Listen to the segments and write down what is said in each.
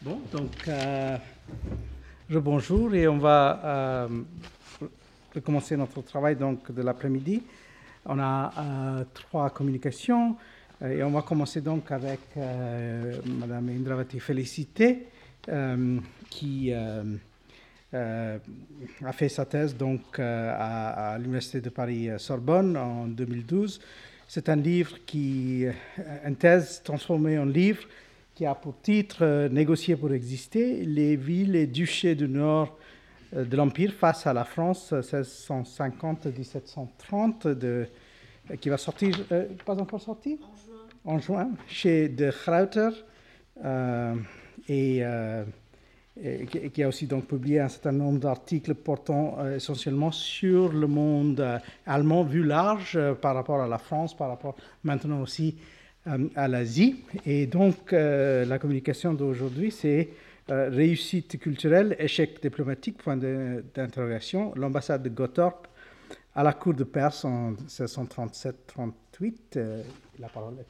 Bon, donc, rebonjour et on va recommencer notre travail donc, de l'après-midi. On a 3 communications et on va commencer donc avec Madame Indravati Félicité qui a fait sa thèse donc, à l'Université de Paris-Sorbonne en 2012. C'est un livre une thèse transformée en livre qui a pour titre « Négocier pour exister, les villes et duchés du nord de l'Empire face à la France 1650-1730 » qui va sortir, pas encore sorti ? En juin, chez De Gruyter, et qui a aussi donc publié un certain nombre d'articles portant essentiellement sur le monde allemand vu large par rapport à la France, par rapport maintenant aussi à l'Asie. Et donc, la communication d'aujourd'hui, c'est réussite culturelle, échec diplomatique, point d'interrogation, l'ambassade de Gottorp à la cour de Perse en 1637-38. La parole est à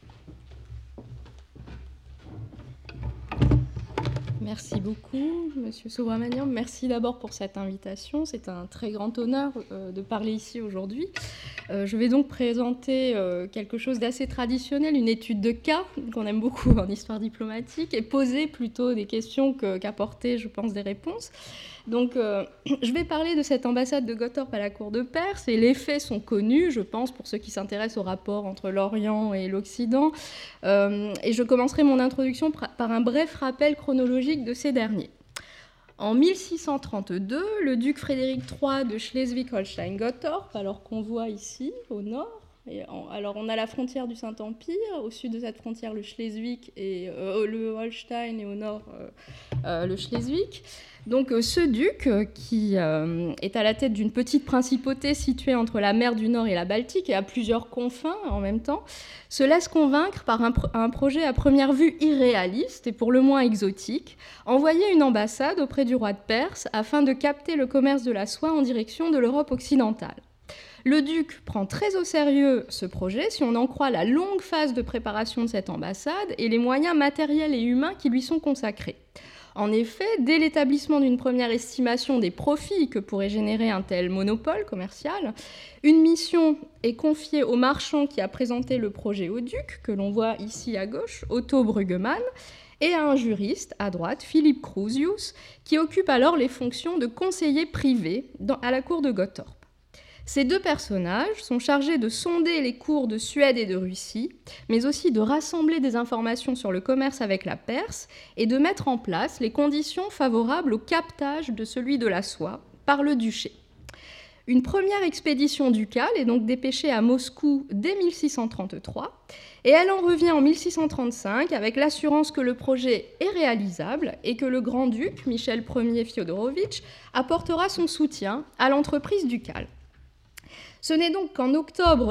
vous. Merci beaucoup, Monsieur Subramanian. Merci d'abord pour cette invitation. C'est un très grand honneur de parler ici aujourd'hui. Je vais donc présenter quelque chose d'assez traditionnel, une étude de cas qu'on aime beaucoup en histoire diplomatique, et poser plutôt des questions qu'apporter, je pense, des réponses. Donc, je vais parler de cette ambassade de Gottorp à la cour de Perse, et les faits sont connus, je pense, pour ceux qui s'intéressent au rapport entre l'Orient et l'Occident. Et je commencerai mon introduction par un bref rappel chronologique de ces derniers. En 1632, le duc Frédéric III de Schleswig-Holstein-Gottorp, alors qu'on voit ici, au nord, alors on a la frontière du Saint-Empire, au sud de cette frontière le Schleswig et le Holstein, et au nord le Schleswig. Donc ce duc, qui est à la tête d'une petite principauté située entre la mer du Nord et la Baltique, et à plusieurs confins en même temps, se laisse convaincre par un projet à première vue irréaliste et pour le moins exotique, envoyer une ambassade auprès du roi de Perse afin de capter le commerce de la soie en direction de l'Europe occidentale. Le duc prend très au sérieux ce projet, si on en croit la longue phase de préparation de cette ambassade et les moyens matériels et humains qui lui sont consacrés. En effet, dès l'établissement d'une première estimation des profits que pourrait générer un tel monopole commercial, une mission est confiée au marchand qui a présenté le projet au duc, que l'on voit ici à gauche, Otto Bruggemann, et à un juriste, à droite, Philippe Crusius, qui occupe alors les fonctions de conseiller privé à la cour de Gottorp. Ces deux personnages sont chargés de sonder les cours de Suède et de Russie, mais aussi de rassembler des informations sur le commerce avec la Perse et de mettre en place les conditions favorables au captage de celui de la soie par le duché. Une première expédition ducale est donc dépêchée à Moscou dès 1633, et elle en revient en 1635 avec l'assurance que le projet est réalisable et que le grand-duc, Michel Ier Fiodorovitch, apportera son soutien à l'entreprise ducale. Ce n'est donc qu'en octobre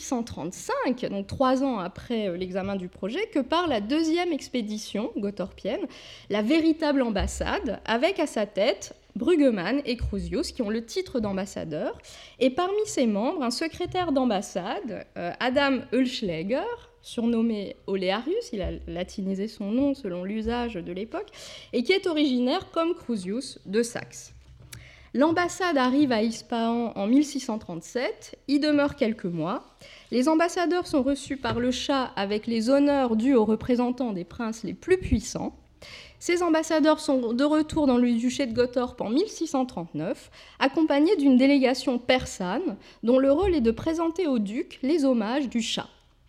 1635, donc 3 ans après l'examen du projet, que part la deuxième expédition gottorpienne, la véritable ambassade, avec à sa tête Bruggemann et Crusius, qui ont le titre d'ambassadeur, et parmi ses membres, un secrétaire d'ambassade, Adam Oehlschläger, surnommé Olearius, il a latinisé son nom selon l'usage de l'époque, et qui est originaire, comme Crusius, de Saxe. L'ambassade arrive à Ispahan en 1637, y demeure quelques mois. Les ambassadeurs sont reçus par le Shah avec les honneurs dus aux représentants des princes les plus puissants. Ces ambassadeurs sont de retour dans le duché de Gottorp en 1639, accompagnés d'une délégation persane dont le rôle est de présenter au duc les hommages du Shah.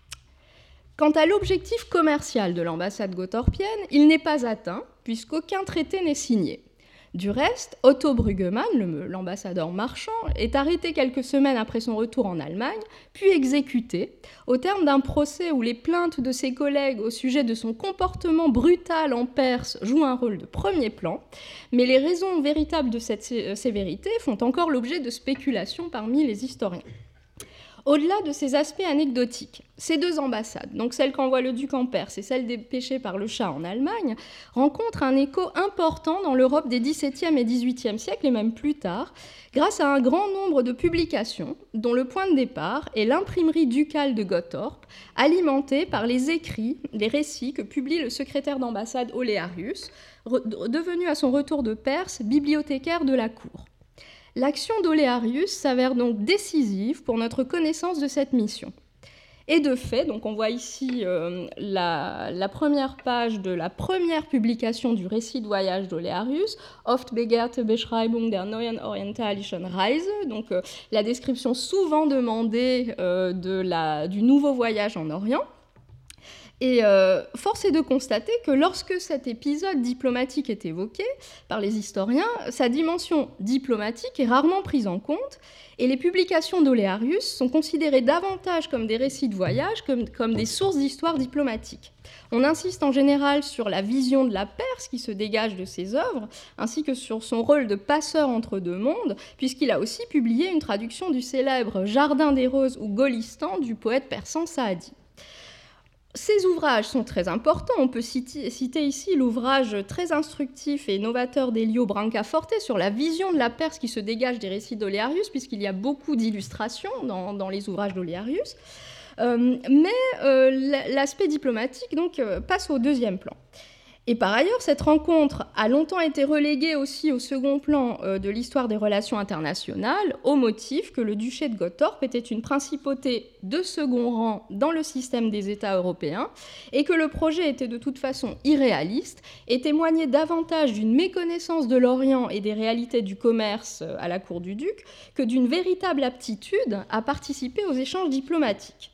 Quant à l'objectif commercial de l'ambassade gottorpienne, il n'est pas atteint, puisqu'aucun traité n'est signé. Du reste, Otto Bruggemann, l'ambassadeur marchand, est arrêté quelques semaines après son retour en Allemagne, puis exécuté, au terme d'un procès où les plaintes de ses collègues au sujet de son comportement brutal en Perse jouent un rôle de premier plan, mais les raisons véritables de cette sévérité font encore l'objet de spéculations parmi les historiens. Au-delà de ces aspects anecdotiques, ces deux ambassades, donc celle qu'envoie le duc en Perse et celle dépêchée par le Shah en Allemagne, rencontrent un écho important dans l'Europe des XVIIe et XVIIIe siècles, et même plus tard, grâce à un grand nombre de publications, dont le point de départ est l'imprimerie ducale de Gottorp, alimentée par les écrits, les récits que publie le secrétaire d'ambassade Olearius, devenu à son retour de Perse bibliothécaire de la cour. L'action d'Oléarius s'avère donc décisive pour notre connaissance de cette mission. Et de fait, donc on voit ici la première page de la première publication du récit de voyage d'Oléarius, Oft begehrte Beschreibung der neuen orientalischen Reise, donc la description souvent demandée du nouveau voyage en Orient. Et force est de constater que lorsque cet épisode diplomatique est évoqué par les historiens, sa dimension diplomatique est rarement prise en compte, et les publications d'Oléarius sont considérées davantage comme des récits de voyage, comme des sources d'histoire diplomatique. On insiste en général sur la vision de la Perse qui se dégage de ses œuvres, ainsi que sur son rôle de passeur entre deux mondes, puisqu'il a aussi publié une traduction du célèbre Jardin des Roses ou Golistan du poète persan Saadi. Ces ouvrages sont très importants. On peut citer ici l'ouvrage très instructif et novateur d'Elio Brancaforte sur la vision de la Perse qui se dégage des récits d'Oléarius, puisqu'il y a beaucoup d'illustrations dans les ouvrages d'Oléarius. Mais l'aspect diplomatique donc, passe au deuxième plan. Et par ailleurs, cette rencontre a longtemps été reléguée aussi au second plan de l'histoire des relations internationales, au motif que le duché de Gottorp était une principauté de second rang dans le système des États européens, et que le projet était de toute façon irréaliste, et témoignait davantage d'une méconnaissance de l'Orient et des réalités du commerce à la cour du duc, que d'une véritable aptitude à participer aux échanges diplomatiques.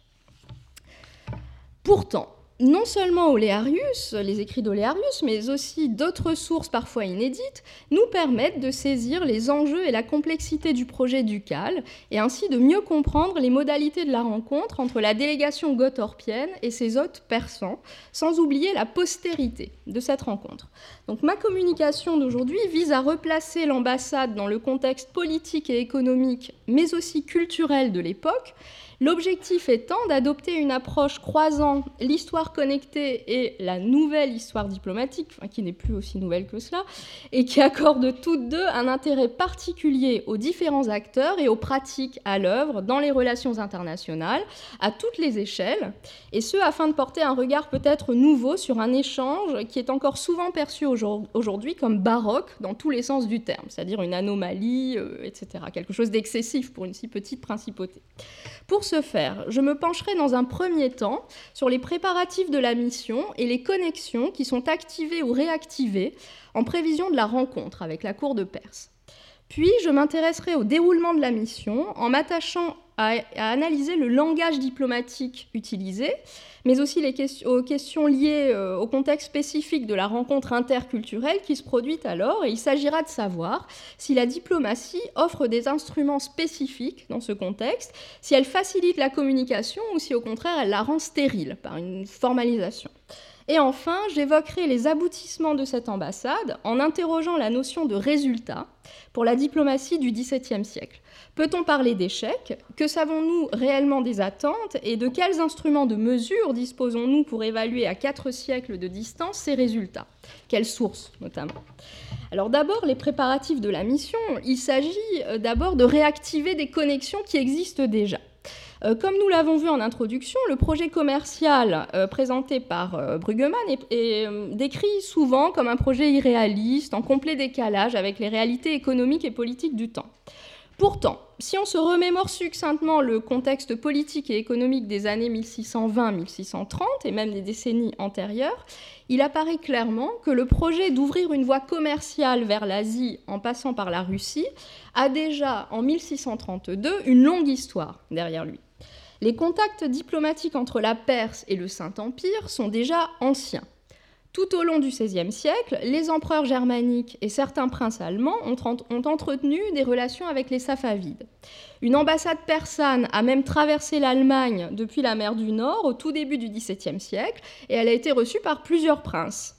Pourtant, non seulement Oléarius, les écrits d'Oléarius, mais aussi d'autres sources parfois inédites, nous permettent de saisir les enjeux et la complexité du projet ducal, et ainsi de mieux comprendre les modalités de la rencontre entre la délégation gottorpienne et ses hôtes persans, sans oublier la postérité de cette rencontre. Donc ma communication d'aujourd'hui vise à replacer l'ambassade dans le contexte politique et économique, mais aussi culturel de l'époque, l'objectif étant d'adopter une approche croisant l'histoire connectée et la nouvelle histoire diplomatique, qui n'est plus aussi nouvelle que cela, et qui accorde toutes deux un intérêt particulier aux différents acteurs et aux pratiques à l'œuvre dans les relations internationales, à toutes les échelles, et ce afin de porter un regard peut-être nouveau sur un échange qui est encore souvent perçu aujourd'hui comme baroque dans tous les sens du terme, c'est-à-dire une anomalie, etc., quelque chose d'excessif pour une si petite principauté. Pour ce faire, je me pencherai dans un premier temps sur les préparatifs de la mission et les connexions qui sont activées ou réactivées en prévision de la rencontre avec la cour de Perse. Puis, je m'intéresserai au déroulement de la mission en m'attachant à analyser le langage diplomatique utilisé, mais aussi aux questions liées au contexte spécifique de la rencontre interculturelle qui se produit alors, et il s'agira de savoir si la diplomatie offre des instruments spécifiques dans ce contexte, si elle facilite la communication ou si au contraire elle la rend stérile par une formalisation. Et enfin, j'évoquerai les aboutissements de cette ambassade en interrogeant la notion de résultat pour la diplomatie du XVIIe siècle. Peut-on parler d'échec ? Que savons-nous réellement des attentes ? Et de quels instruments de mesure disposons-nous pour évaluer à 4 siècles de distance ces résultats ? Quelles sources, notamment ? Alors d'abord, les préparatifs de la mission. Il s'agit d'abord de réactiver des connexions qui existent déjà. Comme nous l'avons vu en introduction, le projet commercial présenté par Bruggemann est décrit souvent comme un projet irréaliste, en complet décalage avec les réalités économiques et politiques du temps. Pourtant, si on se remémore succinctement le contexte politique et économique des années 1620-1630 et même des décennies antérieures, il apparaît clairement que le projet d'ouvrir une voie commerciale vers l'Asie en passant par la Russie a déjà, en 1632, une longue histoire derrière lui. Les contacts diplomatiques entre la Perse et le Saint-Empire sont déjà anciens. Tout au long du XVIe siècle, les empereurs germaniques et certains princes allemands ont entretenu des relations avec les Safavides. Une ambassade persane a même traversé l'Allemagne depuis la mer du Nord au tout début du XVIIe siècle et elle a été reçue par plusieurs princes.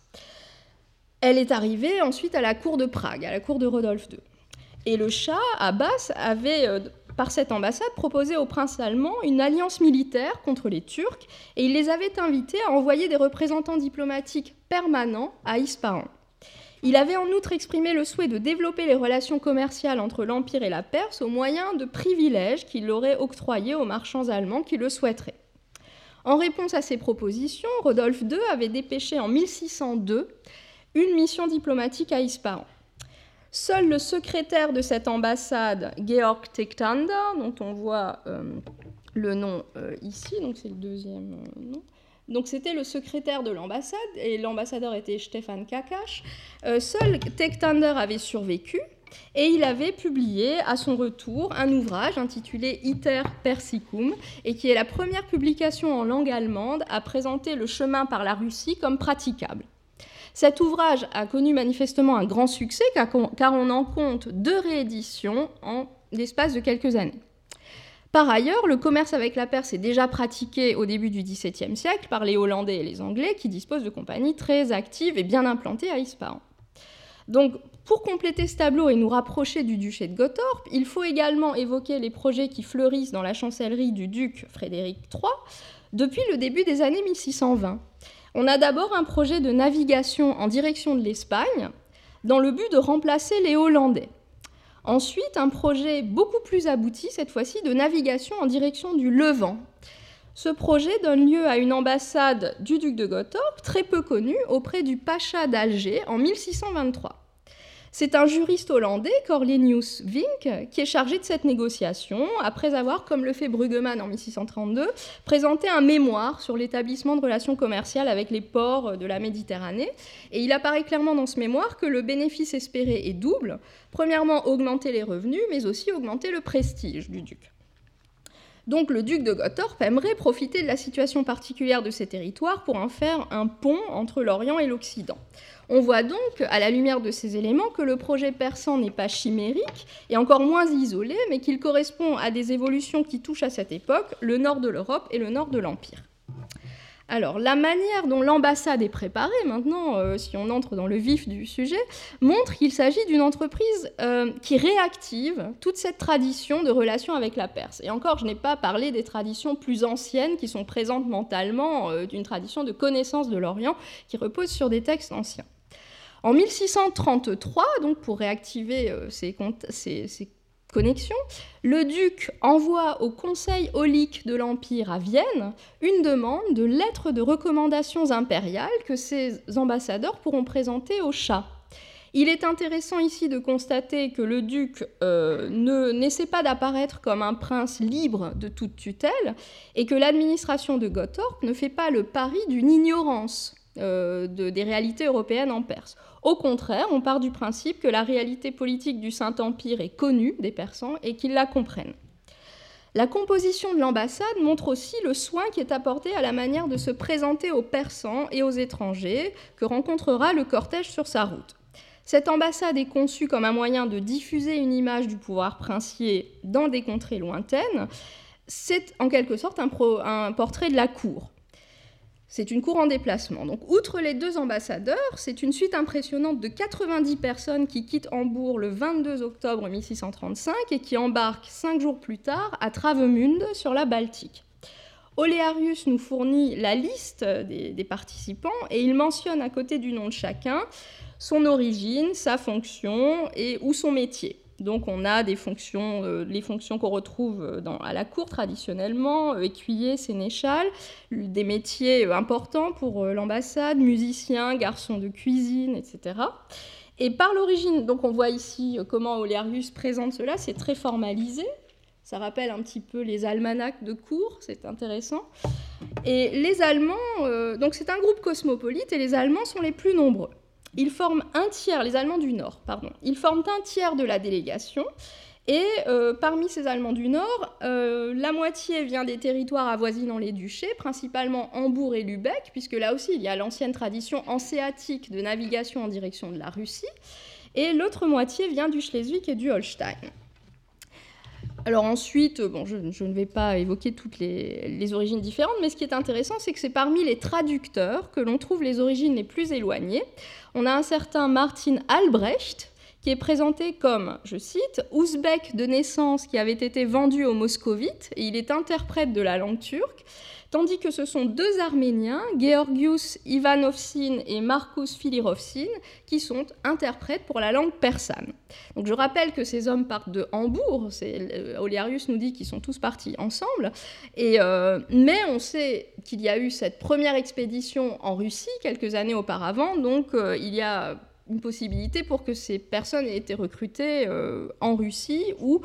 Elle est arrivée ensuite à la cour de Prague, à la cour de Rodolphe II. Et le Shah, Abbas, avait par cette ambassade, proposait au prince allemand une alliance militaire contre les Turcs et il les avait invités à envoyer des représentants diplomatiques permanents à Ispahan. Il avait en outre exprimé le souhait de développer les relations commerciales entre l'Empire et la Perse au moyen de privilèges qu'il aurait octroyés aux marchands allemands qui le souhaiteraient. En réponse à ces propositions, Rodolphe II avait dépêché en 1602 une mission diplomatique à Ispahan. Seul le secrétaire de cette ambassade, Georg Tegtander, dont on voit le nom ici, donc c'est le deuxième nom. Donc c'était le secrétaire de l'ambassade, et l'ambassadeur était Stefan Kakash. Seul Tegtander avait survécu, et il avait publié à son retour un ouvrage intitulé Iter Persicum, et qui est la première publication en langue allemande à présenter le chemin par la Russie comme praticable. Cet ouvrage a connu manifestement un grand succès car on en compte 2 rééditions en l'espace de quelques années. Par ailleurs, le commerce avec la Perse est déjà pratiqué au début du XVIIe siècle par les Hollandais et les Anglais qui disposent de compagnies très actives et bien implantées à Ispahan. Donc, pour compléter ce tableau et nous rapprocher du duché de Gottorp, il faut également évoquer les projets qui fleurissent dans la chancellerie du duc Frédéric III depuis le début des années 1620. On a d'abord un projet de navigation en direction de l'Espagne, dans le but de remplacer les Hollandais. Ensuite, un projet beaucoup plus abouti, cette fois-ci, de navigation en direction du Levant. Ce projet donne lieu à une ambassade du duc de Gottorp, très peu connue, auprès du pacha d'Alger en 1623. C'est un juriste hollandais, Cornelius Vink, qui est chargé de cette négociation, après avoir, comme le fait Bruggemann en 1632, présenté un mémoire sur l'établissement de relations commerciales avec les ports de la Méditerranée. Et il apparaît clairement dans ce mémoire que le bénéfice espéré est double. Premièrement, augmenter les revenus, mais aussi augmenter le prestige du duc. Donc le duc de Gottorp aimerait profiter de la situation particulière de ces territoires pour en faire un pont entre l'Orient et l'Occident. On voit donc, à la lumière de ces éléments, que le projet persan n'est pas chimérique et encore moins isolé, mais qu'il correspond à des évolutions qui touchent à cette époque le nord de l'Europe et le nord de l'Empire. Alors, la manière dont l'ambassade est préparée, maintenant, si on entre dans le vif du sujet, montre qu'il s'agit d'une entreprise qui réactive toute cette tradition de relation avec la Perse. Et encore, je n'ai pas parlé des traditions plus anciennes qui sont présentes mentalement, d'une tradition de connaissance de l'Orient qui repose sur des textes anciens. En 1633, donc pour réactiver ces connexions, le duc envoie au Conseil aulique de l'Empire à Vienne une demande de lettres de recommandations impériales que ses ambassadeurs pourront présenter au Shah. Il est intéressant ici de constater que le duc n'essaie pas d'apparaître comme un prince libre de toute tutelle et que l'administration de Gottorp ne fait pas le pari d'une ignorance des réalités européennes en Perse. Au contraire, on part du principe que la réalité politique du Saint-Empire est connue des Persans et qu'ils la comprennent. La composition de l'ambassade montre aussi le soin qui est apporté à la manière de se présenter aux Persans et aux étrangers que rencontrera le cortège sur sa route. Cette ambassade est conçue comme un moyen de diffuser une image du pouvoir princier dans des contrées lointaines. C'est en quelque sorte un portrait de la cour. C'est une cour en déplacement. Donc, outre les 2 ambassadeurs, c'est une suite impressionnante de 90 personnes qui quittent Hambourg le 22 octobre 1635 et qui embarquent 5 jours plus tard à Travemünde sur la Baltique. Olearius nous fournit la liste des participants et il mentionne à côté du nom de chacun son origine, sa fonction ou son métier. Donc on a les fonctions qu'on retrouve à la cour traditionnellement, écuyer, sénéchal, des métiers importants pour l'ambassade, musiciens, garçons de cuisine, etc. Et par l'origine, donc on voit ici comment Olearius présente cela, c'est très formalisé, ça rappelle un petit peu les almanachs de cour, c'est intéressant. Et les Allemands, donc c'est un groupe cosmopolite et les Allemands sont les plus nombreux. Ils forment les Allemands du Nord, ils forment un tiers de la délégation, et parmi ces Allemands du Nord, la moitié vient des territoires avoisinant les duchés, principalement Hambourg et Lübeck, puisque là aussi il y a l'ancienne tradition hanséatique de navigation en direction de la Russie, et l'autre moitié vient du Schleswig et du Holstein. Alors ensuite, je ne vais pas évoquer toutes les origines différentes, mais ce qui est intéressant, c'est que c'est parmi les traducteurs que l'on trouve les origines les plus éloignées. On a un certain Martin Albrecht, qui est présenté comme, je cite, « ouzbek de naissance qui avait été vendu aux moscovites, et il est interprète de la langue turque », tandis que ce sont deux Arméniens, Georgios Ivanovsin et Markus Filirovsin, qui sont interprètes pour la langue persane. Donc je rappelle que ces hommes partent de Hambourg, Olearius nous dit qu'ils sont tous partis ensemble, mais on sait qu'il y a eu cette première expédition en Russie quelques années auparavant, donc il y a une possibilité pour que ces personnes aient été recrutées en Russie, où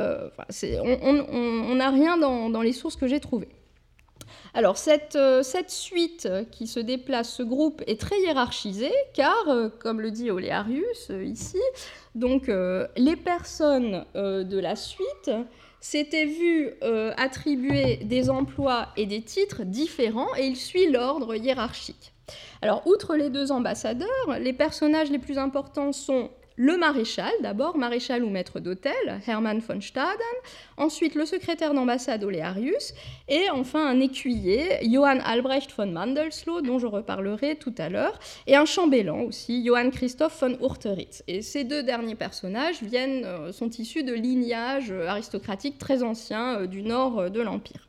on n'a rien dans les sources que j'ai trouvées. Alors, cette suite qui se déplace, ce groupe, est très hiérarchisé, car, comme le dit Olearius ici, donc, les personnes de la suite s'étaient vues attribuer des emplois et des titres différents, et il suit l'ordre hiérarchique. Alors, outre les deux ambassadeurs, les personnages les plus importants sont le maréchal, d'abord, maréchal ou maître d'hôtel, Hermann von Staden, ensuite le secrétaire d'ambassade Olearius, et enfin un écuyer, Johann Albrecht von Mandelsloh, dont je reparlerai tout à l'heure, et un chambellan aussi, Johann Christoph von Urteritz. Et ces deux derniers personnages sont issus de lignages aristocratiques très anciens du nord de l'Empire.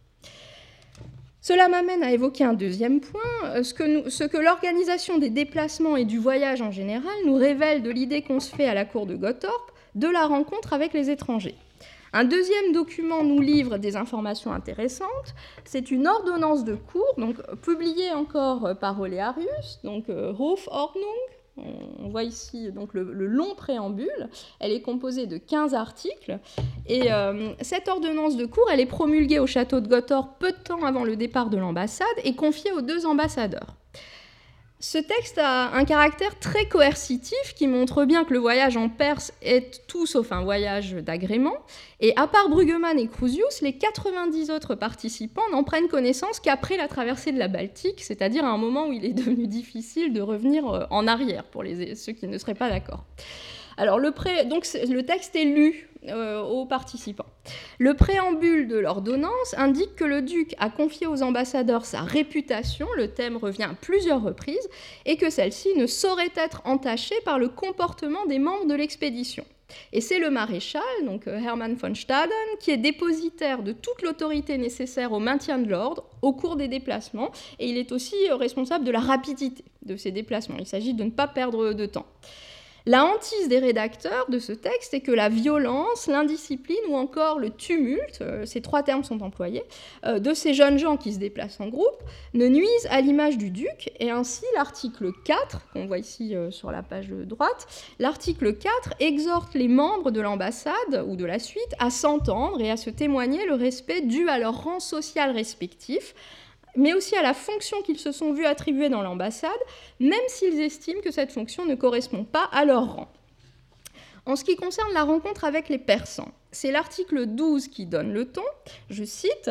Cela m'amène à évoquer un deuxième point, ce que l'organisation des déplacements et du voyage en général nous révèle de l'idée qu'on se fait à la cour de Gottorp de la rencontre avec les étrangers. Un deuxième document nous livre des informations intéressantes. C'est une ordonnance de cour, donc publiée encore par Olearius, donc Hofordnung. On voit ici donc, le long préambule. Elle est composée de 15 articles. Et cette ordonnance de cour, elle est promulguée au château de Gottorp peu de temps avant le départ de l'ambassade et confiée aux deux ambassadeurs. Ce texte a un caractère très coercitif qui montre bien que le voyage en Perse est tout sauf un voyage d'agrément. Et à part Bruggemann et Crusius, les 90 autres participants n'en prennent connaissance qu'après la traversée de la Baltique, c'est-à-dire à un moment où il est devenu difficile de revenir en arrière pour ceux qui ne seraient pas d'accord. Alors donc le texte est lu aux participants. Le préambule de l'ordonnance indique que le duc a confié aux ambassadeurs sa réputation, le thème revient à plusieurs reprises, et que celle-ci ne saurait être entachée par le comportement des membres de l'expédition. Et c'est le maréchal, donc Hermann von Staden, qui est dépositaire de toute l'autorité nécessaire au maintien de l'ordre au cours des déplacements, et il est aussi responsable de la rapidité de ces déplacements. Il s'agit de ne pas perdre de temps. La hantise des rédacteurs de ce texte est que la violence, l'indiscipline ou encore le tumulte, ces trois termes sont employés, de ces jeunes gens qui se déplacent en groupe, ne nuisent à l'image du duc, et ainsi l'article 4, qu'on voit ici sur la page de droite, l'article 4 exhorte les membres de l'ambassade ou de la suite à s'entendre et à se témoigner le respect dû à leur rang social respectif, mais aussi à la fonction qu'ils se sont vus attribuer dans l'ambassade, même s'ils estiment que cette fonction ne correspond pas à leur rang. En ce qui concerne la rencontre avec les Persans, c'est l'article 12 qui donne le ton, je cite,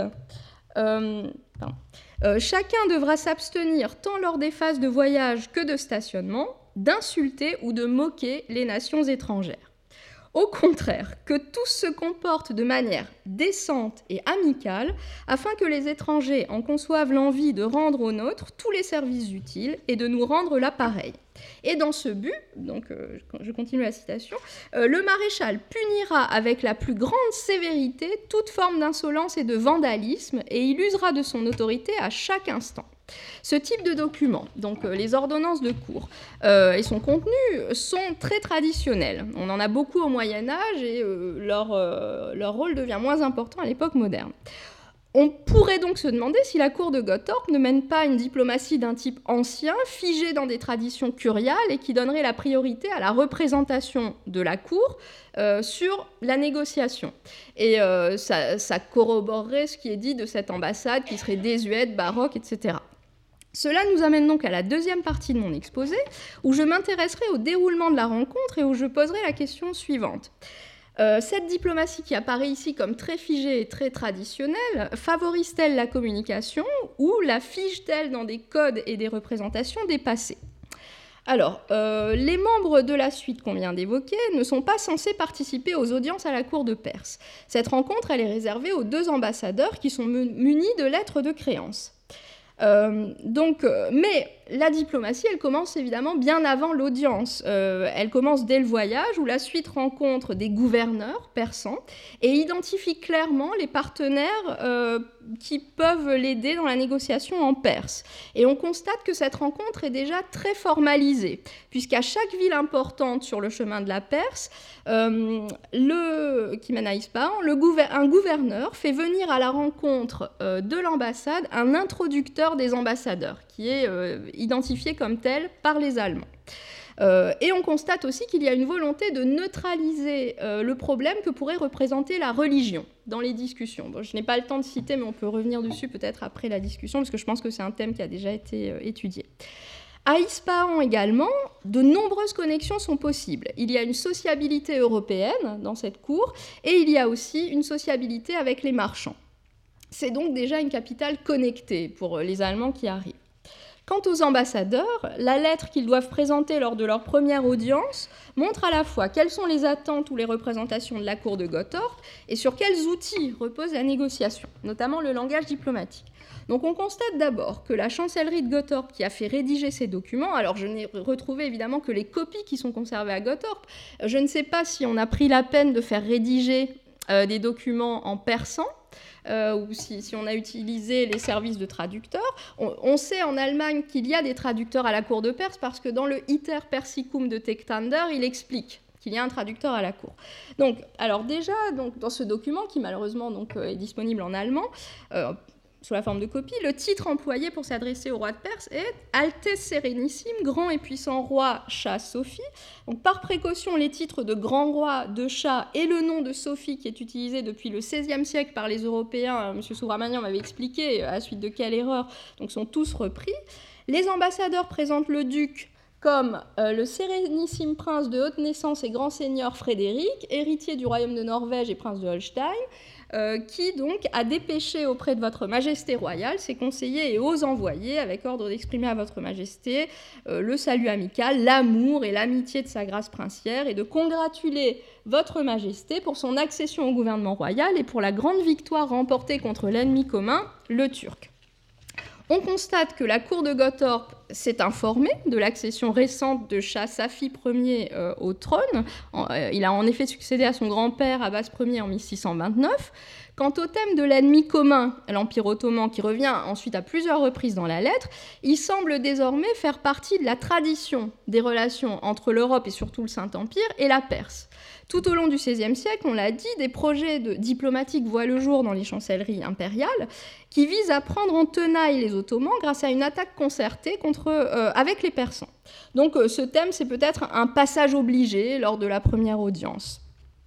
chacun devra s'abstenir tant lors des phases de voyage que de stationnement, d'insulter ou de moquer les nations étrangères. Au contraire, que tous se comportent de manière décente et amicale, afin que les étrangers en conçoivent l'envie de rendre aux nôtres tous les services utiles et de nous rendre l'appareil. Et dans ce but, donc je continue la citation, le maréchal punira avec la plus grande sévérité toute forme d'insolence et de vandalisme, et il usera de son autorité à chaque instant. Ce type de documents, donc les ordonnances de cour et son contenu, sont très traditionnels. On en a beaucoup au Moyen-Âge et leur rôle devient moins important à l'époque moderne. On pourrait donc se demander si la cour de Gottorp ne mène pas une diplomatie d'un type ancien, figée dans des traditions curiales et qui donnerait la priorité à la représentation de la cour sur la négociation. Et ça corroborerait ce qui est dit de cette ambassade qui serait désuète, baroque, etc. Cela nous amène donc à la deuxième partie de mon exposé, où je m'intéresserai au déroulement de la rencontre et où je poserai la question suivante. Cette diplomatie qui apparaît ici comme très figée et très traditionnelle, favorise-t-elle la communication ou la fige-t-elle dans des codes et des représentations dépassées ? Alors, les membres de la suite qu'on vient d'évoquer ne sont pas censés participer aux audiences à la cour de Perse. Cette rencontre, elle est réservée aux deux ambassadeurs qui sont munis de lettres de créance. Mais la diplomatie, elle commence évidemment bien avant l'audience. Elle commence dès le voyage, où la suite rencontre des gouverneurs persans et identifie clairement les partenaires qui peuvent l'aider dans la négociation en Perse. Et on constate que cette rencontre est déjà très formalisée, puisqu'à chaque ville importante sur le chemin de la Perse, Kimana Ispahan, un gouverneur fait venir à la rencontre de l'ambassade un introducteur des ambassadeurs, qui est identifié comme tel par les Allemands. Et on constate aussi qu'il y a une volonté de neutraliser le problème que pourrait représenter la religion dans les discussions. Bon, je n'ai pas le temps de citer, mais on peut revenir dessus peut-être après la discussion, parce que je pense que c'est un thème qui a déjà été étudié. À Ispahan également, de nombreuses connexions sont possibles. Il y a une sociabilité européenne dans cette cour, et il y a aussi une sociabilité avec les marchands. C'est donc déjà une capitale connectée pour les Allemands qui arrivent. Quant aux ambassadeurs, la lettre qu'ils doivent présenter lors de leur première audience montre à la fois quelles sont les attentes ou les représentations de la cour de Gottorp et sur quels outils repose la négociation, notamment le langage diplomatique. Donc on constate d'abord que la chancellerie de Gottorp qui a fait rédiger ces documents, alors je n'ai retrouvé évidemment que les copies qui sont conservées à Gottorp, je ne sais pas si on a pris la peine de faire rédiger des documents en persan, ou si on a utilisé les services de traducteurs. On sait en Allemagne qu'il y a des traducteurs à la cour de Perse parce que dans le Iter Persicum de Tectander, il explique qu'il y a un traducteur à la cour. Donc, alors déjà, dans ce document, qui malheureusement est disponible en allemand, sous la forme de copie, le titre employé pour s'adresser au roi de Perse est « Altesse Sérénissime, grand et puissant roi Shah Sophie ». Donc, par précaution, les titres de grand roi, de Shah et le nom de Sophie, qui est utilisé depuis le XVIe siècle par les Européens, M. Subramanian m'avait expliqué à la suite de quelle erreur, donc sont tous repris. Les ambassadeurs présentent le duc comme le sérénissime prince de haute naissance et grand seigneur Frédéric, héritier du royaume de Norvège et prince de Holstein, qui donc a dépêché auprès de votre majesté royale ses conseillers et aux envoyés avec ordre d'exprimer à votre majesté le salut amical, l'amour et l'amitié de sa grâce princière et de congratuler votre majesté pour son accession au gouvernement royal et pour la grande victoire remportée contre l'ennemi commun, le Turc. On constate que la cour de Gottorp s'est informée de l'accession récente de Shah Safi Ier au trône. Il a en effet succédé à son grand-père Abbas Ier en 1629. Quant au thème de l'ennemi commun, l'Empire ottoman, qui revient ensuite à plusieurs reprises dans la lettre, il semble désormais faire partie de la tradition des relations entre l'Europe et surtout le Saint-Empire et la Perse. Tout au long du XVIe siècle, on l'a dit, des projets diplomatiques voient le jour dans les chancelleries impériales qui visent à prendre en tenaille les Ottomans grâce à une attaque concertée avec les Persans. Donc ce thème, c'est peut-être un passage obligé lors de la première audience.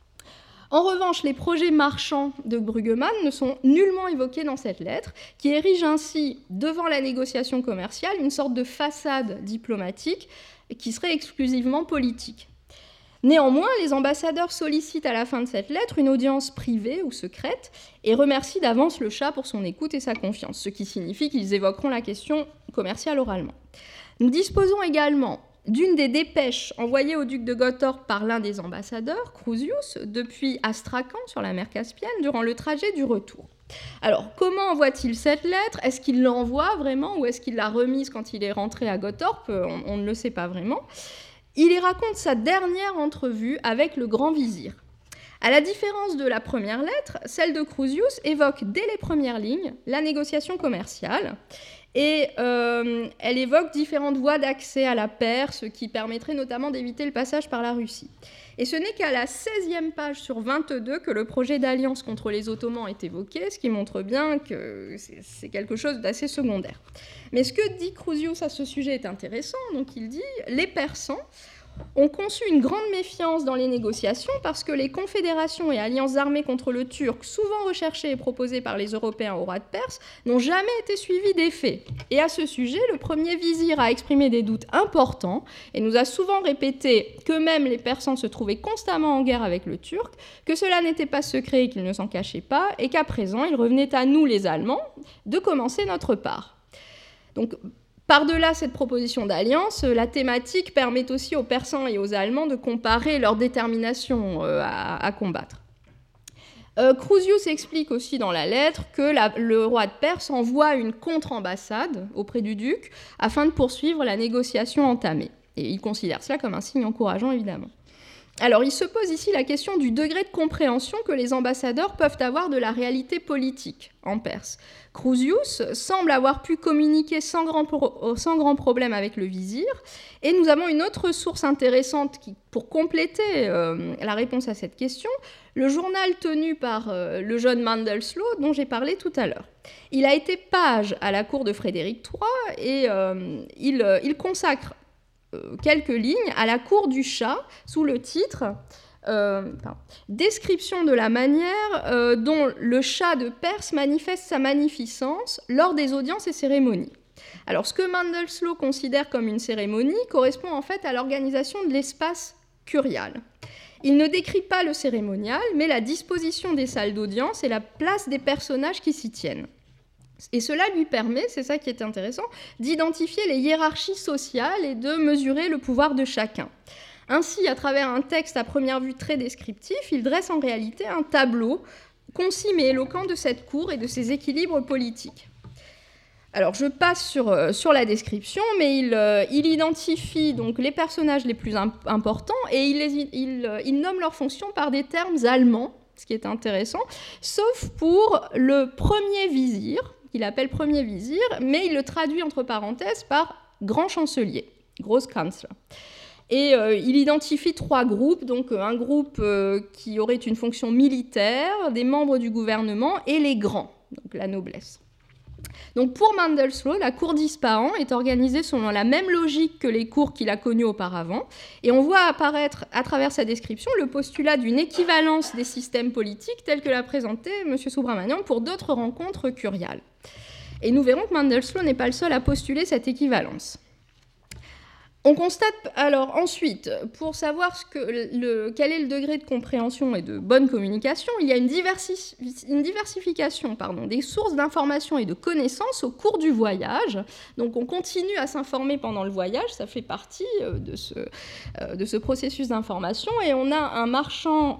En revanche, les projets marchands de Bruggemann ne sont nullement évoqués dans cette lettre, qui érige ainsi devant la négociation commerciale une sorte de façade diplomatique qui serait exclusivement politique. Néanmoins, les ambassadeurs sollicitent à la fin de cette lettre une audience privée ou secrète et remercient d'avance le Shah pour son écoute et sa confiance, ce qui signifie qu'ils évoqueront la question commerciale oralement. Nous disposons également d'une des dépêches envoyées au duc de Gottorp par l'un des ambassadeurs, Crusius, depuis Astrakhan sur la mer Caspienne, durant le trajet du retour. Alors, comment envoie-t-il cette lettre ? Est-ce qu'il l'envoie vraiment ou est-ce qu'il l'a remise quand il est rentré à Gottorp ? On ne le sait pas vraiment. Il y raconte sa dernière entrevue avec le grand vizir. À la différence de la première lettre, celle de Crusius évoque dès les premières lignes la négociation commerciale et elle évoque différentes voies d'accès à la Perse qui permettraient notamment d'éviter le passage par la Russie. Et ce n'est qu'à la 16e page sur 22 que le projet d'alliance contre les Ottomans est évoqué, ce qui montre bien que c'est quelque chose d'assez secondaire. Mais ce que dit Crusius à ce sujet est intéressant. Donc il dit « Les Persans ont conçu une grande méfiance dans les négociations parce que les confédérations et alliances armées contre le Turc, souvent recherchées et proposées par les Européens au roi de Perse, n'ont jamais été suivies d'effet. Et à ce sujet, le premier vizir a exprimé des doutes importants et nous a souvent répété que même les Persans se trouvaient constamment en guerre avec le Turc, que cela n'était pas secret et qu'ils ne s'en cachaient pas, et qu'à présent, il revenait à nous, les Allemands, de commencer notre part. » Donc, par-delà cette proposition d'alliance, la thématique permet aussi aux Persans et aux Allemands de comparer leur détermination à combattre. Crusius explique aussi dans la lettre que le roi de Perse envoie une contre-ambassade auprès du duc afin de poursuivre la négociation entamée. Et il considère cela comme un signe encourageant, évidemment. Alors, il se pose ici la question du degré de compréhension que les ambassadeurs peuvent avoir de la réalité politique en Perse. Crusius semble avoir pu communiquer sans grand problème avec le vizir, et nous avons une autre source intéressante pour compléter la réponse à cette question, le journal tenu par le jeune Mandelslo dont j'ai parlé tout à l'heure. Il a été page à la cour de Frédéric III et il consacre quelques lignes à la cour du chat sous le titre description de la manière dont le chat de Perse manifeste sa magnificence lors des audiences et cérémonies. Alors, ce que Mandelslo considère comme une cérémonie correspond en fait à l'organisation de l'espace curial. Il ne décrit pas le cérémonial, mais la disposition des salles d'audience et la place des personnages qui s'y tiennent. Et cela lui permet, c'est ça qui est intéressant, d'identifier les hiérarchies sociales et de mesurer le pouvoir de chacun. Ainsi, à travers un texte à première vue très descriptif, il dresse en réalité un tableau concis mais éloquent de cette cour et de ses équilibres politiques. Alors, je passe sur la description, mais il identifie donc les personnages les plus importants et il nomme leurs fonctions par des termes allemands, ce qui est intéressant, sauf pour le premier vizir, qu'il appelle premier vizir, mais il le traduit entre parenthèses par grand chancelier, Großkanzler. Et il identifie 3 groupes, donc un groupe qui aurait une fonction militaire, des membres du gouvernement et les grands, donc la noblesse. Donc pour Mandelslo, la cour d'Ispahan est organisée selon la même logique que les cours qu'il a connues auparavant, et on voit apparaître à travers sa description le postulat d'une équivalence des systèmes politiques tel que l'a présenté M. Subramanian pour d'autres rencontres curiales. Et nous verrons que Mandelslo n'est pas le seul à postuler cette équivalence. On constate alors ensuite, pour savoir quel est le degré de compréhension et de bonne communication, il y a une diversification des sources d'informations et de connaissances au cours du voyage. Donc on continue à s'informer pendant le voyage, ça fait partie de ce processus d'information. Et on a un marchand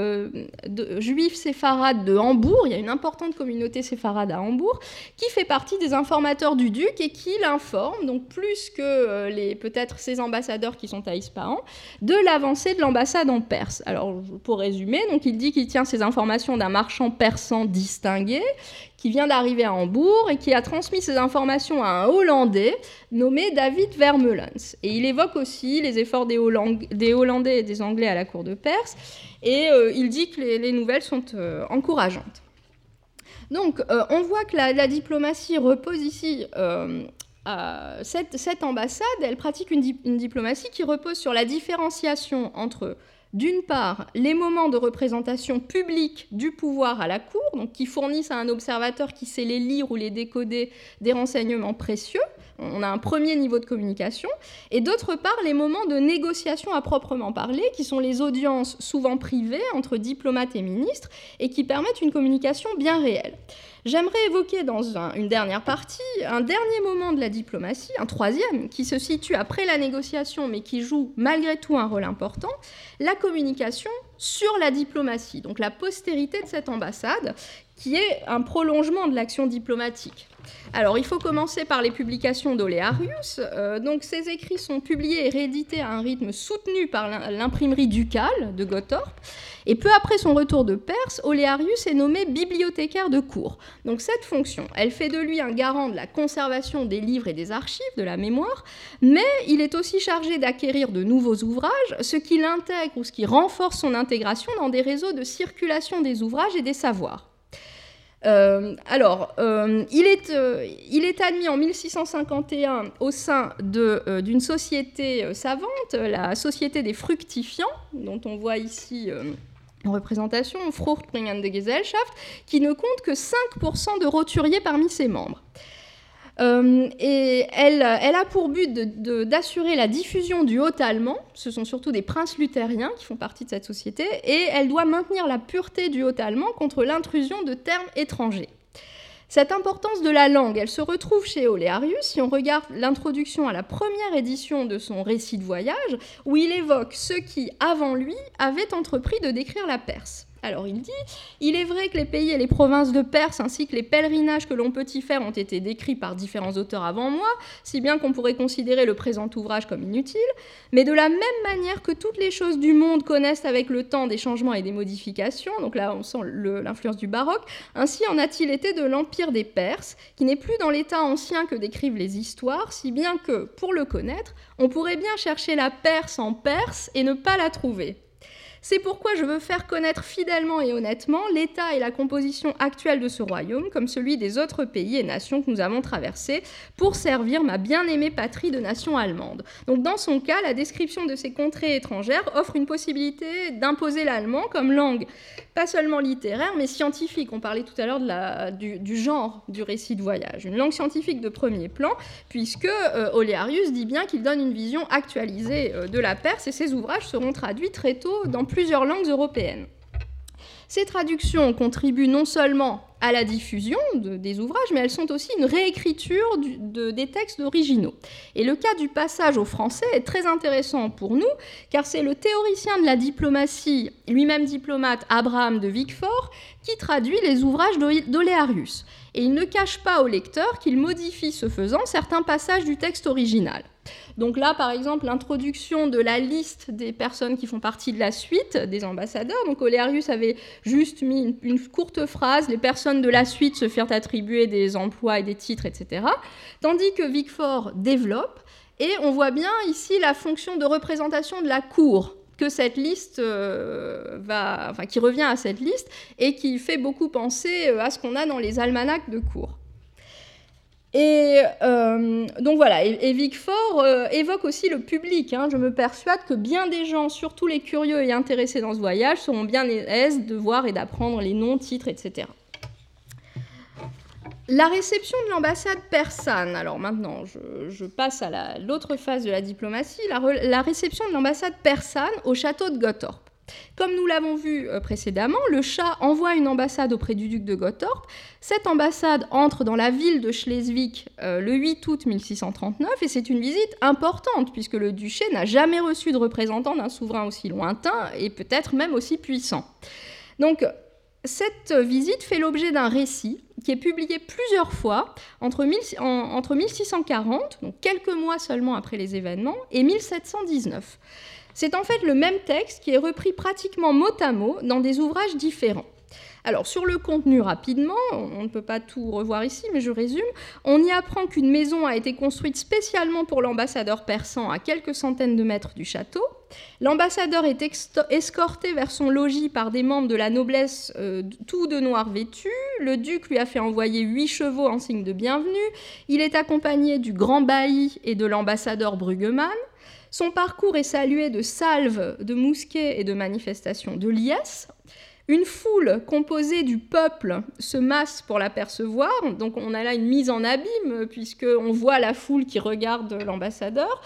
juif séfarade de Hambourg, il y a une importante communauté séfarade à Hambourg, qui fait partie des informateurs du duc et qui l'informe, donc plus que peut-être ces ambassadeurs qui sont à Ispahan, de l'avancée de l'ambassade en Perse. Alors, pour résumer, donc, il dit qu'il tient ces informations d'un marchand persan distingué, qui vient d'arriver à Hambourg et qui a transmis ces informations à un Hollandais nommé David Vermeulen's. Et il évoque aussi les efforts des Hollandais et des Anglais à la cour de Perse, et il dit que les nouvelles sont encourageantes. Donc, on voit que la diplomatie repose ici... Cette ambassade, elle pratique une diplomatie qui repose sur la différenciation entre, d'une part, les moments de représentation publique du pouvoir à la cour, donc qui fournissent à un observateur qui sait les lire ou les décoder des renseignements précieux, on a un premier niveau de communication, et d'autre part, les moments de négociation à proprement parler, qui sont les audiences souvent privées entre diplomates et ministres, et qui permettent une communication bien réelle. J'aimerais évoquer dans une dernière partie un dernier moment de la diplomatie, un troisième, qui se situe après la négociation, mais qui joue malgré tout un rôle important, la communication sur la diplomatie, donc la postérité de cette ambassade, qui est un prolongement de l'action diplomatique. Alors, il faut commencer par les publications d'Olearius. Donc, ces écrits sont publiés et réédités à un rythme soutenu par l'imprimerie ducale de Gottorp. Et peu après son retour de Perse, Olearius est nommé bibliothécaire de cour. Donc, cette fonction, elle fait de lui un garant de la conservation des livres et des archives, de la mémoire, mais il est aussi chargé d'acquérir de nouveaux ouvrages, ce qui l'intègre ou ce qui renforce son intégration dans des réseaux de circulation des ouvrages et des savoirs. Il est admis en 1651 au sein d'une société savante, la Société des Fructifiants, dont on voit ici en représentation, Fruchtbringende Gesellschaft, qui ne compte que 5% de roturiers parmi ses membres. Et elle a pour but d'assurer la diffusion du haut-allemand. Ce sont surtout des princes luthériens qui font partie de cette société, et elle doit maintenir la pureté du haut-allemand contre l'intrusion de termes étrangers. Cette importance de la langue, elle se retrouve chez Olearius si on regarde l'introduction à la première édition de son récit de voyage, où il évoque ceux qui, avant lui, avaient entrepris de décrire la Perse. Alors il dit « Il est vrai que les pays et les provinces de Perse ainsi que les pèlerinages que l'on peut y faire ont été décrits par différents auteurs avant moi, si bien qu'on pourrait considérer le présent ouvrage comme inutile, mais de la même manière que toutes les choses du monde connaissent avec le temps des changements et des modifications, donc là on sent l'influence du baroque, ainsi en a-t-il été de l'empire des Perses, qui n'est plus dans l'état ancien que décrivent les histoires, si bien que, pour le connaître, on pourrait bien chercher la Perse en Perse et ne pas la trouver. C'est pourquoi je veux faire connaître fidèlement et honnêtement l'état et la composition actuelle de ce royaume, comme celui des autres pays et nations que nous avons traversés, pour servir ma bien-aimée patrie de nation allemande. Donc dans son cas, la description de ces contrées étrangères offre une possibilité d'imposer l'allemand comme langue, pas seulement littéraire, mais scientifique. On parlait tout à l'heure du genre du récit de voyage. Une langue scientifique de premier plan, puisque Olearius dit bien qu'il donne une vision actualisée de la Perse, et ses ouvrages seront traduits très tôt dans plusieurs langues européennes. Ces traductions contribuent non seulement à la diffusion des ouvrages, mais elles sont aussi une réécriture des textes originaux. Et le cas du passage au français est très intéressant pour nous, car c'est le théoricien de la diplomatie, lui-même diplomate, Abraham de Vicfort, qui traduit les ouvrages d'Oléarius. Et il ne cache pas au lecteur qu'il modifie ce faisant certains passages du texte original. Donc là, par exemple, l'introduction de la liste des personnes qui font partie de la suite des ambassadeurs. Donc Oléarius avait juste mis une courte phrase, les personnes de la suite se firent attribuer des emplois et des titres, etc. Tandis que Vicfort développe, et on voit bien ici la fonction de représentation de la cour, que cette liste qui revient à cette liste et qui fait beaucoup penser à ce qu'on a dans les almanachs de cour. Et donc voilà, et Vicfort évoque aussi le public. Je me persuade que bien des gens, surtout les curieux et intéressés dans ce voyage, seront bien aises de voir et d'apprendre les noms, titres, etc. La réception de l'ambassade persane. Alors maintenant, je passe à l'autre phase de la diplomatie, la réception de l'ambassade persane au château de Gottorp. Comme nous l'avons vu précédemment, le Shah envoie une ambassade auprès du duc de Gottorp. Cette ambassade entre dans la ville de Schleswig le 8 août 1639, et c'est une visite importante, puisque le duché n'a jamais reçu de représentant d'un souverain aussi lointain, et peut-être même aussi puissant. Donc, cette visite fait l'objet d'un récit qui est publié plusieurs fois entre 1640, donc quelques mois seulement après les événements, et 1719. C'est en fait le même texte qui est repris pratiquement mot à mot dans des ouvrages différents. Alors, sur le contenu rapidement, on ne peut pas tout revoir ici, mais je résume. On y apprend qu'une maison a été construite spécialement pour l'ambassadeur persan à quelques centaines de mètres du château. L'ambassadeur est escorté vers son logis par des membres de la noblesse, tout de noir vêtus. Le duc lui a fait envoyer 8 chevaux en signe de bienvenue. Il est accompagné du grand bailli et de l'ambassadeur Bruggemann. Son parcours est salué de salves, de mousquets et de manifestations de liesse. Une foule composée du peuple se masse pour l'apercevoir. Donc on a là une mise en abîme, puisqu'on voit la foule qui regarde l'ambassadeur.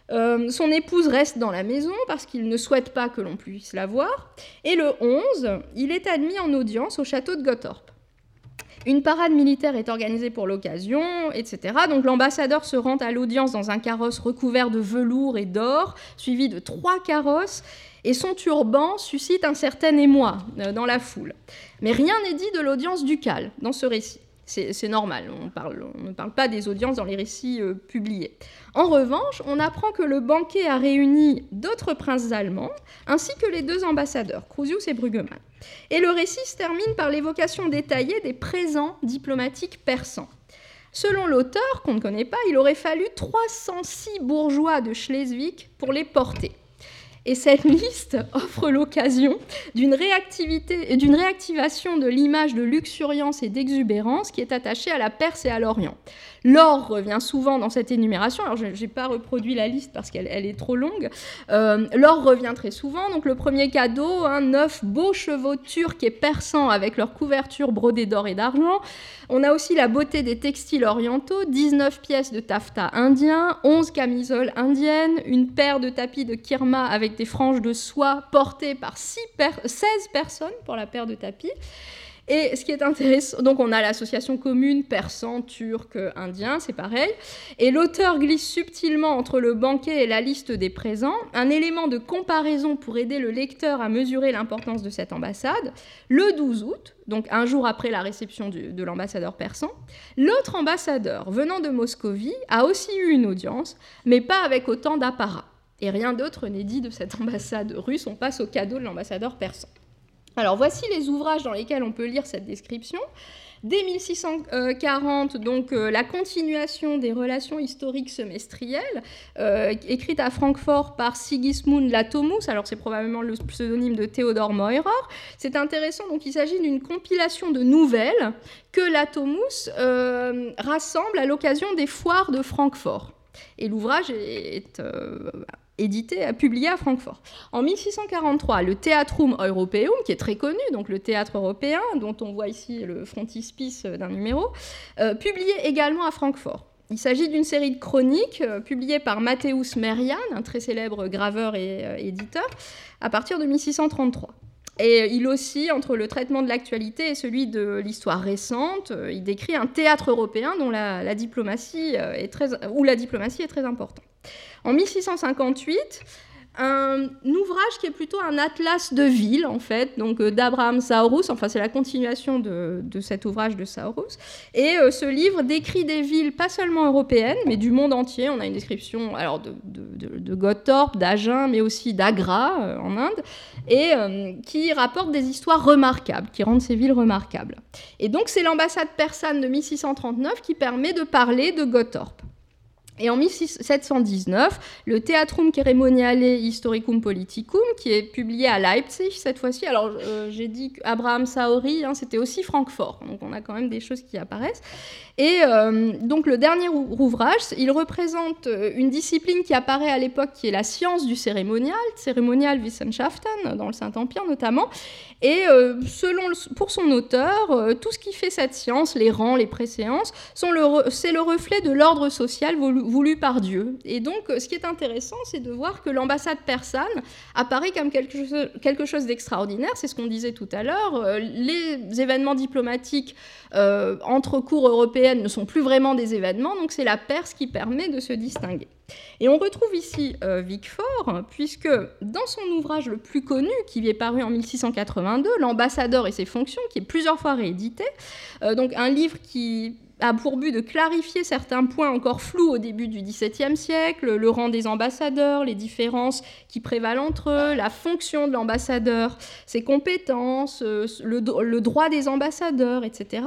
Son épouse reste dans la maison parce qu'il ne souhaite pas que l'on puisse la voir. Et le 11, il est admis en audience au château de Gottorp. Une parade militaire est organisée pour l'occasion, etc. Donc l'ambassadeur se rend à l'audience dans un carrosse recouvert de velours et d'or, suivi de 3 carrosses, et son turban suscite un certain émoi dans la foule. Mais rien n'est dit de l'audience ducale dans ce récit. C'est normal, on ne parle pas des audiences dans les récits publiés. En revanche, on apprend que le banquet a réuni d'autres princes allemands, ainsi que les 2 ambassadeurs, Crusius et Bruggemann. Et le récit se termine par l'évocation détaillée des présents diplomatiques persans. Selon l'auteur, qu'on ne connaît pas, il aurait fallu 306 bourgeois de Schleswig pour les porter. Et cette liste offre l'occasion d'une réactivation de l'image de luxuriance et d'exubérance qui est attachée à la Perse et à l'Orient. L'or revient souvent dans cette énumération. Alors, je n'ai pas reproduit la liste parce qu'elle est trop longue. L'or revient très souvent. Donc, le premier cadeau, 9 beaux chevaux turcs et persans avec leur couverture brodée d'or et d'argent. On a aussi la beauté des textiles orientaux, 19 pièces de taffetas indien, 11 camisoles indiennes, une paire de tapis de kirma avec des franges de soie portées par 16 personnes pour la paire de tapis. Et ce qui est intéressant, donc on a l'association commune persan, turc, indien, c'est pareil. Et l'auteur glisse subtilement entre le banquet et la liste des présents un élément de comparaison pour aider le lecteur à mesurer l'importance de cette ambassade. Le 12 août, donc un jour après la réception de l'ambassadeur persan, l'autre ambassadeur venant de Moscovie a aussi eu une audience, mais pas avec autant d'apparat. Et rien d'autre n'est dit de cette ambassade russe, on passe au cadeau de l'ambassadeur persan. Alors voici les ouvrages dans lesquels on peut lire cette description. Dès 1640, donc la continuation des relations historiques semestrielles, écrite à Francfort par Sigismund Latomus, alors c'est probablement le pseudonyme de Theodor Meurer. C'est intéressant, donc il s'agit d'une compilation de nouvelles que Latomus rassemble à l'occasion des foires de Francfort. Et l'ouvrage est publié à Francfort. En 1643, le Theatrum Europaeum, qui est très connu, donc le théâtre européen, dont on voit ici le frontispice d'un numéro, publié également à Francfort. Il s'agit d'une série de chroniques publiées par Matthäus Merian, un très célèbre graveur et éditeur, à partir de 1633. Et il oscille entre le traitement de l'actualité et celui de l'histoire récente. Il décrit un théâtre européen dont la diplomatie est très importante. En 1658, un ouvrage qui est plutôt un atlas de villes, en fait, donc d'Abraham Saurus, enfin c'est la continuation de cet ouvrage de Saurus, et ce livre décrit des villes pas seulement européennes, mais du monde entier. On a une description alors, de Gottorp, d'Agen, mais aussi d'Agra, en Inde, et qui rapporte des histoires remarquables, qui rendent ces villes remarquables. Et donc c'est l'ambassade persane de 1639 qui permet de parler de Gottorp. Et en 1719, le Theatrum Ceremoniale Historicum Politicum, qui est publié à Leipzig cette fois-ci. Alors, j'ai dit qu'Abraham Saori, c'était aussi Francfort. Donc, on a quand même des choses qui apparaissent. Et donc, le dernier ouvrage, il représente une discipline qui apparaît à l'époque, qui est la science du Ceremonialwissenschaften, dans le Saint-Empire notamment. Et pour son auteur, tout ce qui fait cette science, les rangs, les préséances, c'est le reflet de l'ordre social voulu par Dieu. Et donc, ce qui est intéressant, c'est de voir que l'ambassade persane apparaît comme quelque chose d'extraordinaire. C'est ce qu'on disait tout à l'heure. Les événements diplomatiques entre cours européennes ne sont plus vraiment des événements, donc c'est la Perse qui permet de se distinguer. Et on retrouve ici Vicfort, puisque dans son ouvrage le plus connu, qui est paru en 1682, L'ambassadeur et ses fonctions, qui est plusieurs fois réédité, donc un livre qui a pour but de clarifier certains points encore flous au début du XVIIe siècle, le rang des ambassadeurs, les différences qui prévalent entre eux, la fonction de l'ambassadeur, ses compétences, le droit des ambassadeurs, etc.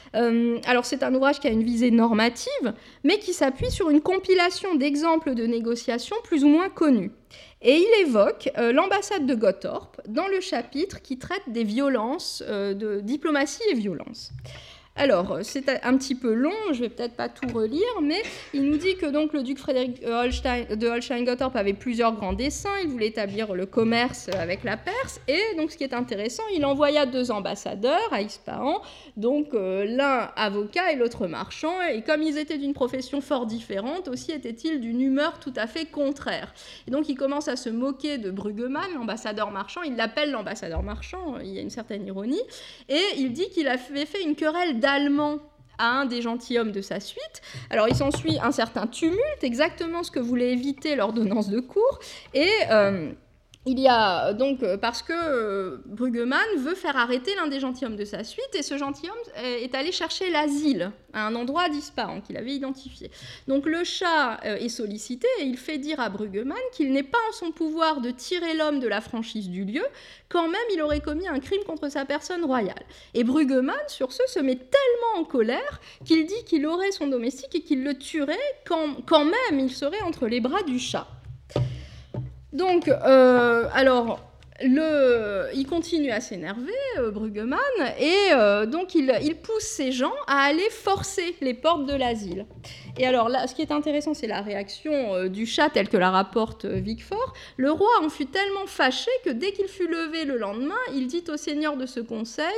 Alors c'est un ouvrage qui a une visée normative, mais qui s'appuie sur une compilation d'exemples de négociations plus ou moins connus. Et il évoque l'ambassade de Gottorp dans le chapitre qui traite des violences, de diplomatie et violence. Alors, c'est un petit peu long, je ne vais peut-être pas tout relire, mais il nous dit que donc, le duc Frédéric de Holstein-Gottorp avait plusieurs grands desseins. Il voulait établir le commerce avec la Perse. Et donc, ce qui est intéressant, il envoya 2 ambassadeurs à Ispahan, donc l'un avocat et l'autre marchand. Et comme ils étaient d'une profession fort différente, aussi étaient-ils d'une humeur tout à fait contraire. Et donc, il commence à se moquer de Bruggemann, l'ambassadeur marchand. Il l'appelle l'ambassadeur marchand, il y a une certaine ironie. Et il dit qu'il avait fait une querelle d'Allemand à un des gentilshommes de sa suite. Alors, il s'ensuit un certain tumulte, exactement ce que voulait éviter l'ordonnance de cour, et il y a donc, parce que Bruggemann veut faire arrêter l'un des gentilshommes de sa suite, et ce gentilhomme est allé chercher l'asile à un endroit d'Ispahan qu'il avait identifié. Donc le Shah est sollicité, et il fait dire à Bruggemann qu'il n'est pas en son pouvoir de tirer l'homme de la franchise du lieu, quand même il aurait commis un crime contre sa personne royale. Et Bruggemann, sur ce, se met tellement en colère qu'il dit qu'il aurait son domestique et qu'il le tuerait quand même il serait entre les bras du Shah. Donc, alors, il continue à s'énerver, Bruggemann, et donc il pousse ces gens à aller forcer les portes de l'asile. Et alors là, ce qui est intéressant, c'est la réaction du Shah, telle que la rapporte Vicfort. Le roi en fut tellement fâché que dès qu'il fut levé le lendemain, il dit au seigneur de ce conseil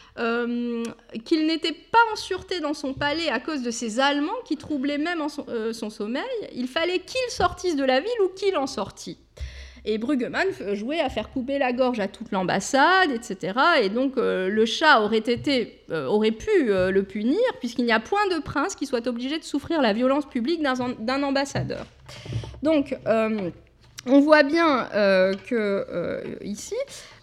qu'il n'était pas en sûreté dans son palais à cause de ces Allemands qui troublaient même son sommeil. Il fallait qu'il sortisse de la ville ou qu'il en sortît. Et Bruggemann jouait à faire couper la gorge à toute l'ambassade, etc. Et donc le Shah aurait pu le punir, puisqu'il n'y a point de prince qui soit obligé de souffrir la violence publique d'un ambassadeur. Donc, on voit bien ici...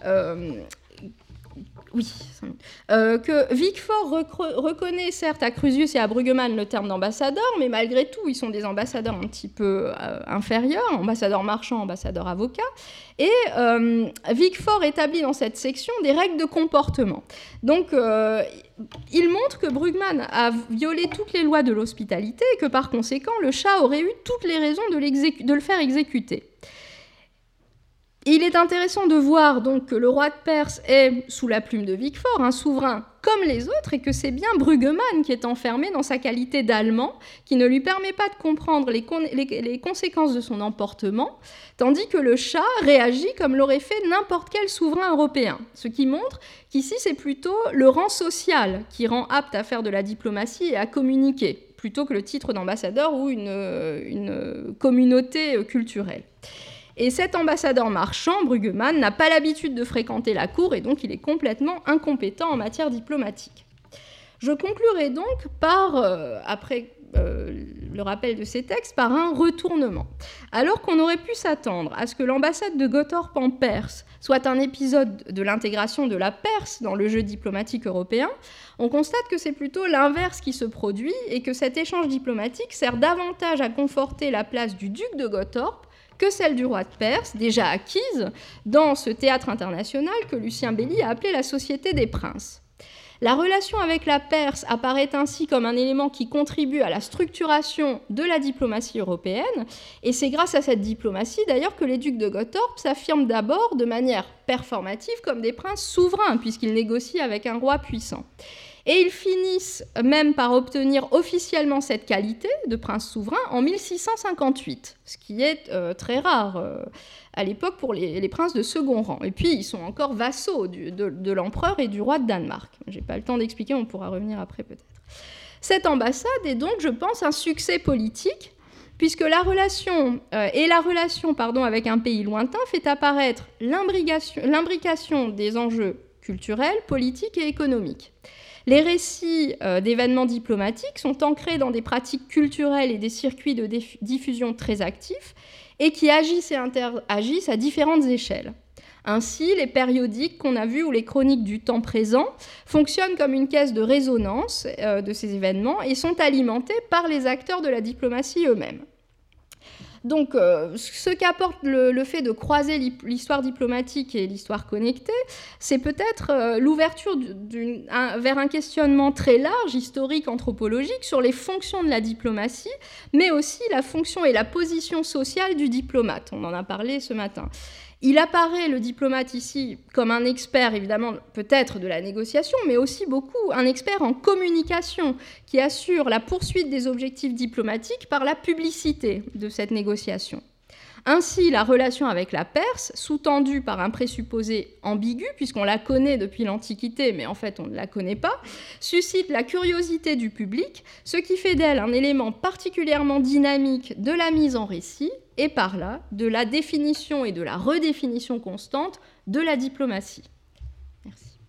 que Wigforss reconnaît certes à Crusius et à Bruggemann le terme d'ambassadeur, mais malgré tout, ils sont des ambassadeurs un petit peu inférieurs, ambassadeurs marchands, ambassadeurs avocats. Et Wigforss établit dans cette section des règles de comportement. Donc, il montre que Bruggemann a violé toutes les lois de l'hospitalité et que par conséquent, le Shah aurait eu toutes les raisons de le faire exécuter. Il est intéressant de voir donc que le roi de Perse est, sous la plume de Wigforss, un souverain comme les autres, et que c'est bien Bruggemann qui est enfermé dans sa qualité d'Allemand, qui ne lui permet pas de comprendre les conséquences de son emportement, tandis que le Shah réagit comme l'aurait fait n'importe quel souverain européen. Ce qui montre qu'ici, c'est plutôt le rang social qui rend apte à faire de la diplomatie et à communiquer, plutôt que le titre d'ambassadeur ou une communauté culturelle. Et cet ambassadeur marchand, Bruggemann, n'a pas l'habitude de fréquenter la cour et donc il est complètement incompétent en matière diplomatique. Je conclurai donc par, après le rappel de ces textes, par un retournement. Alors qu'on aurait pu s'attendre à ce que l'ambassade de Gottorp en Perse soit un épisode de l'intégration de la Perse dans le jeu diplomatique européen, on constate que c'est plutôt l'inverse qui se produit et que cet échange diplomatique sert davantage à conforter la place du duc de Gottorp que celle du roi de Perse, déjà acquise dans ce théâtre international que Lucien Belli a appelé la Société des Princes. La relation avec la Perse apparaît ainsi comme un élément qui contribue à la structuration de la diplomatie européenne, et c'est grâce à cette diplomatie d'ailleurs que les ducs de Gottorp s'affirment d'abord de manière performative comme des princes souverains, puisqu'ils négocient avec un roi puissant. Et ils finissent même par obtenir officiellement cette qualité de prince souverain en 1658, ce qui est très rare à l'époque pour les princes de second rang. Et puis, ils sont encore vassaux de l'empereur et du roi de Danemark. Je n'ai pas le temps d'expliquer, on pourra revenir après peut-être. Cette ambassade est donc, je pense, un succès politique, puisque la relation avec un pays lointain fait apparaître l'imbrication des enjeux culturels, politiques et économiques. Les récits d'événements diplomatiques sont ancrés dans des pratiques culturelles et des circuits de diffusion très actifs et qui agissent et interagissent à différentes échelles. Ainsi, les périodiques qu'on a vus ou les chroniques du temps présent fonctionnent comme une caisse de résonance de ces événements et sont alimentés par les acteurs de la diplomatie eux-mêmes. Donc, ce qu'apporte le fait de croiser l'histoire diplomatique et l'histoire connectée, c'est peut-être l'ouverture vers un questionnement très large, historique, anthropologique, sur les fonctions de la diplomatie, mais aussi la fonction et la position sociale du diplomate. On en a parlé ce matin. Il apparaît, le diplomate ici, comme un expert, évidemment, peut-être de la négociation, mais aussi beaucoup un expert en communication, qui assure la poursuite des objectifs diplomatiques par la publicité de cette négociation. Ainsi, la relation avec la Perse, sous-tendue par un présupposé ambigu, puisqu'on la connaît depuis l'Antiquité, mais en fait on ne la connaît pas, suscite la curiosité du public, ce qui fait d'elle un élément particulièrement dynamique de la mise en récit, et par là, de la définition et de la redéfinition constante de la diplomatie. Merci.